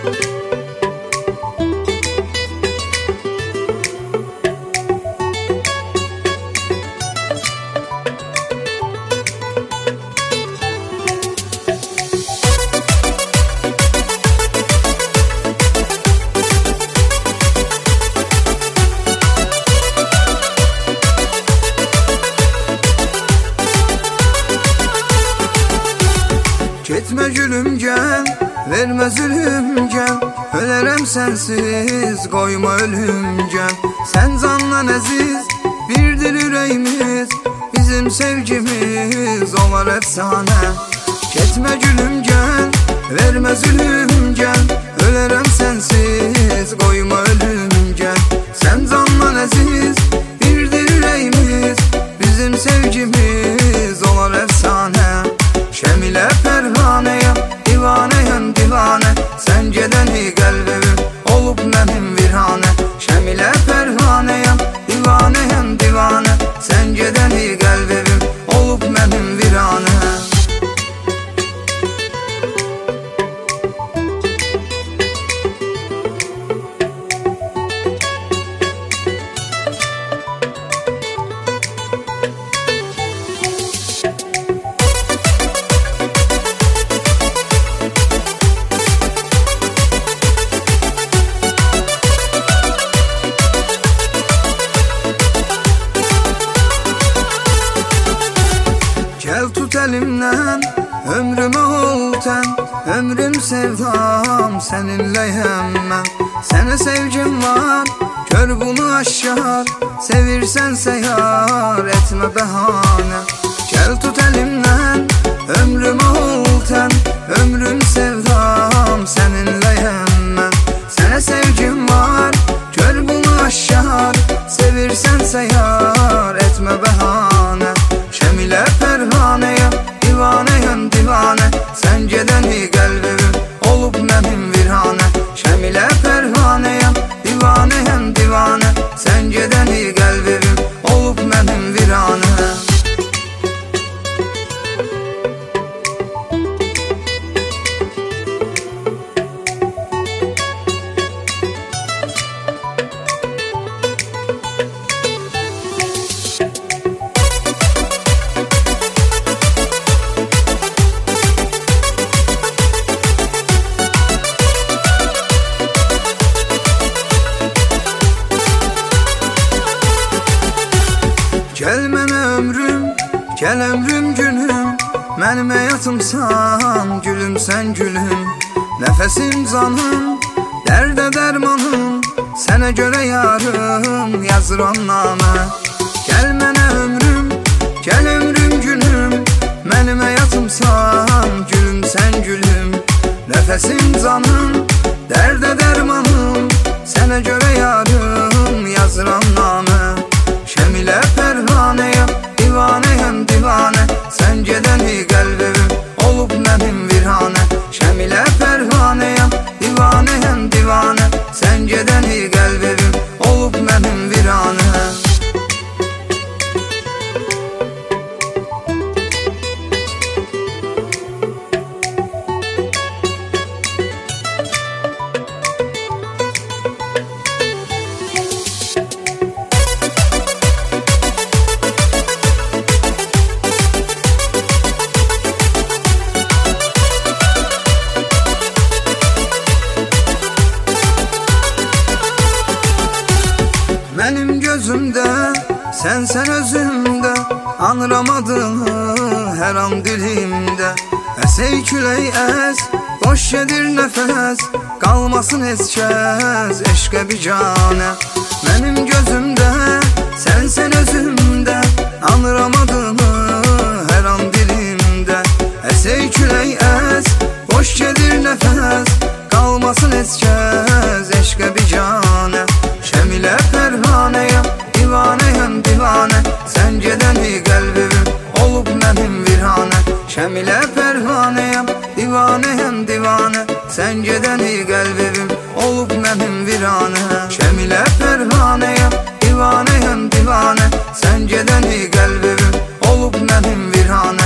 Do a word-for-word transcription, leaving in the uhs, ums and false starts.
Getmə gülüm gəl, vermə zülüm gəl, ölərəm sənsiz, qoyma ölüm gəl. Sən candan əziz, birdir ürəyimiz, bizim sevgimiz olar əfsanə. Getmə gülüm gəl, vermə zülüm gəl, ölərəm sənsiz, qoyma ölüm gəl. Sən candan əziz, birdir ürəyimiz, bizim sevgimiz olar əfsanə. Şəmilə pərvanəyəm, divanəyəm divanə, sən gedəni qəlbim olub mənim viranə. Şəmilə pərvanəyəm, divanəyəm divanə, sən gedəni qəlbim olub mənim viranə. Gəl tut əlimdən, ömrümə ol tən, ömrüm sevdam, səninləyəm mən. Sənə sevgim var, gör bunu aşkar, sevirsənsə yar, etmə bəhanə. Gəl tut əlimdən, ömrümə ol tən, ömrüm sevdam, səninləyəm mən. Sənə sevgim var, gör bunu aşkar, sevirsənsə yar, etmə bəhanə. Şəmilə pərvanəyəm, divanəyəm divanə, sən gedəni qəlbim olub mənim viranə. Şəmilə pərvanəyəm, divanəyəm divanə, sən gedəni qəlbim olub mənim viranə. Gəl mənə ömrüm, gəl ömrüm günüm, mənim həyatımsan, gülümsən gülüm. Nəfəsim canım, dərdə dərmanım, sənə görə yarım, yazıram namə. Gəl mənə ömrüm, gəl ömrüm günüm, mənim həyatımsan, gülümsən gülüm. Nəfəsim canım, dərdə dərmanım, sənə görə yarım, yazıram namə. Şəmilə pərvanəyəm, divanəyəm divanə, sən gedəni qəlbim olub mənim viranə. Şəmilə pərvanəyəm, divanəyəm divanə, sən gedəni qəlbim olub mənim viranə. Mənim gözümdə, sənsən özümdə, anlamadığımı hər an dilimdə. Əsey külək əz, boş gedir nəfəs, qalmasın heç kəs eşqə biganə. Mənim gözümdə, sənsən özümdə, anlamadığımı hər an dilimdə. Əsey külək əz, boş gedir nəfəs, qalmasın heç kəs eşqə biganə. Şəmilə pərvanəyəm, divanəyəm divanə, sən gedəni qəlbim olub mənim viranə. Şəmilə pərvanəyəm, divanəyəm divanə, sən gedəni qəlbim olub mənim viranə. Şəmilə pərvanəyəm, divanəyəm divanə, sən gedəni qəlbim olub mənim viranə.